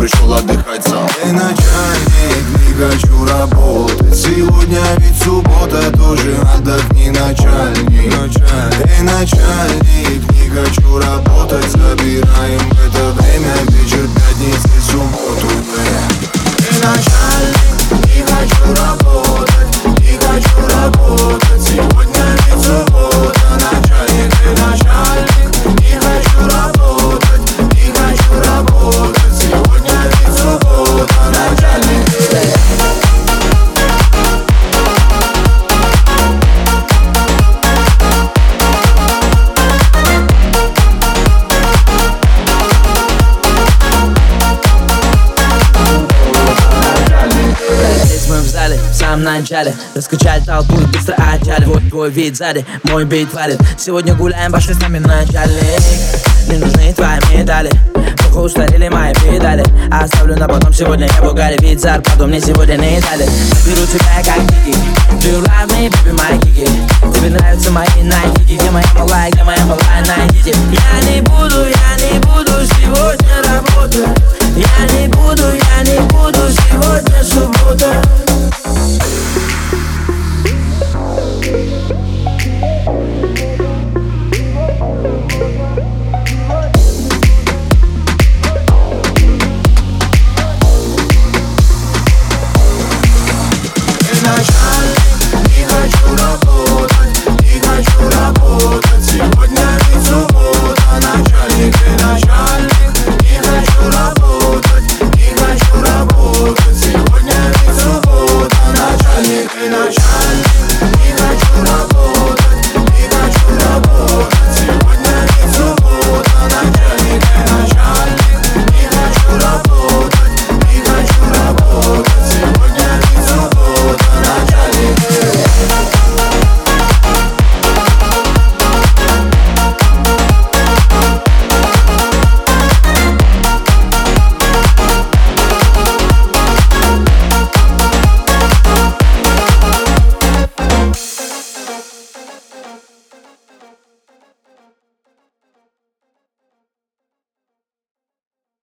пришел отдыхать сам. Эй, начальник, не хочу работать. Сегодня ведь суббота, тоже отдохни, начальник. Эй, начальник, не хочу работать. Забираем в это время вечер пятницы, субботу. Эй, начальник, не хочу работать. Не хочу работать. Сегодня ведь суббота, начальник. Эй, начальник, не хочу работать. Не хочу работать. Сегодня ведь суббота, начальник. Здесь мы в зале, в самом начале. Раскачать толпу и быстро отчали. Вот твой вид сзади, мой бит валит. Сегодня гуляем, пошли с нами, начальник. Не нужны твои медали. Плохо устарели мои педали. Оставлю на потом, сегодня я в угаре. Ведь зарплату мне сегодня не дали. Беру тебя как Кики. Do you love me, baby, my Kiki? Тебе нравятся мои найдики. Где моя малая, найдите. Я не буду сегодня